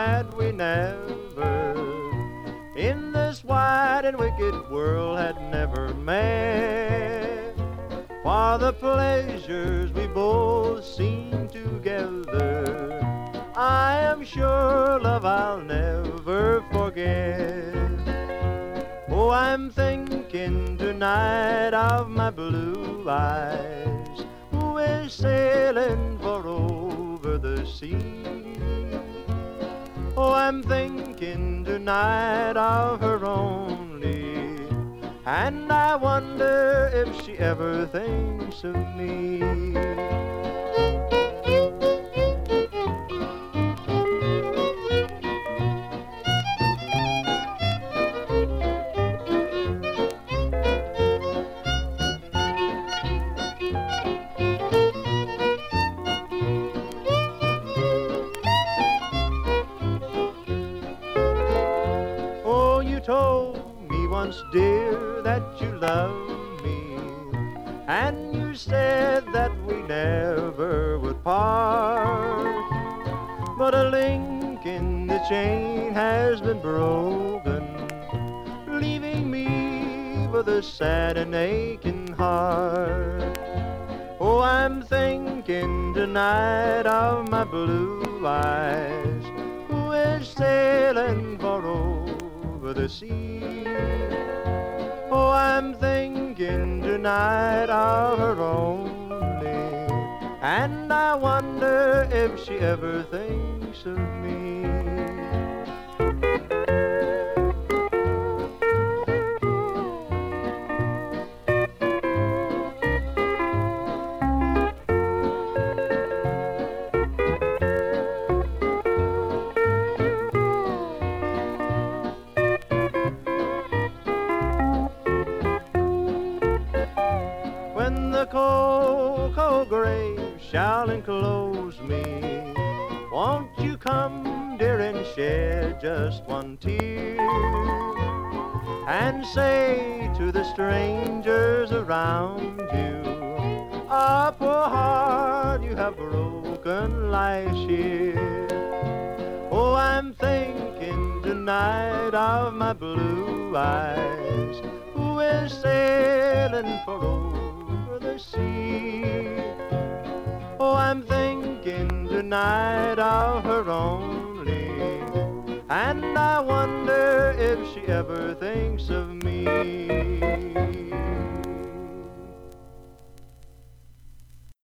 that we never, in this wide and wicked world, had never met. For the pleasures we both seen together, I am sure, love, I'll never forget. Oh, I'm thinking tonight of my blue eyes, who is sailing for over the sea. Oh, I'm thinking tonight of her only, and I wonder if she ever thinks of me. You told me once, dear, that you loved me, and you said that we never would part. But a link in the chain has been broken, leaving me with a sad and aching heart. Oh, I'm thinking tonight of my blue eyes, who is sailing for over the sea. Oh, I'm thinking tonight of her only, and I wonder if she ever thinks of me. When the cold, cold grave shall enclose me, won't you come, dear, and shed just one tear, and say to the strangers around you, ah, poor heart, you have broken life's year. Oh, I'm thinking tonight of my blue eyes, who is sailing for over the sea. Oh, I'm thinking tonight of her only, and I wonder if she ever thinks of me.